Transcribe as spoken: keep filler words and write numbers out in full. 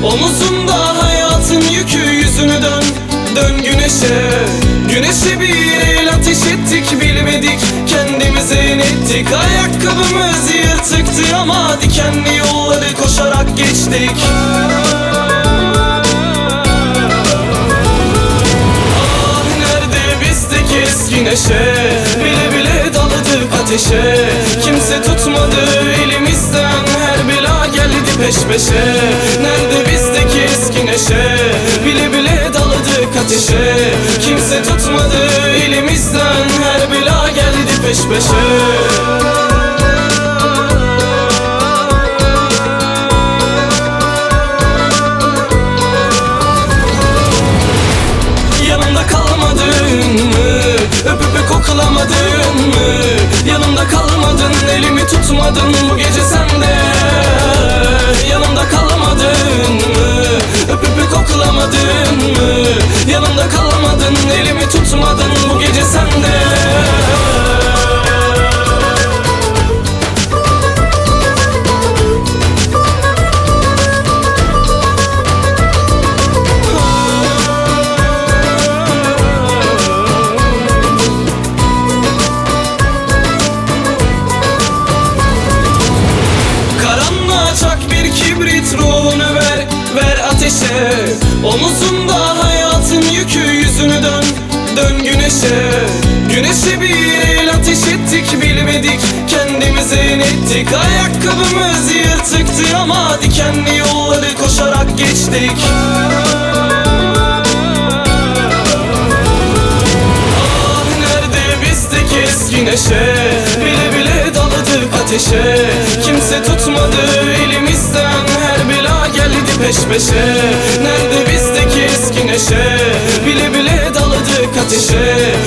Omuzunda hayatın yükü, yüzünü dön, dön güneşe. Güneşe bir el ateş ettik, bilmedik kendimize inettik. Ayakkabımız yırtıktı ama dikenli yolları koşarak geçtik. Ah nerede bizdeki eski neşe, bile bile daladık ateşe. Kimse tutmadı elimizden, her bela geldi peş peşe. Nerede bizdeki eski neşe, bile bile daladık ateşe. Kimse tutmadı elimizden, her bela geldi peş peşe. Koklamadın mı? Yanımda kalmadın, elimi tutmadın bu gece sen de. Yanımda kalmadın mı? Öpüp öpüp koklamadın mı? Yanımda kalmadın, elimi tutmadın bu gece sen de. Ruhunu ver, ver ateşe. Omuzunda hayatın yükü, yüzünü dön, dön güneşe. Güneşe bir el ateş ettik, bilmedik kendimize inettik. Ayakkabımız yırtıktı ama dikenli yolları koşarak geçtik. Ah nerede bizdeki eski neşe, bile bile daladık ateşe. Kimse tutmadı elimizden, her bela geldi peş peşe. Nerede bizdeki eski neşe, bile bile daladık ateşe.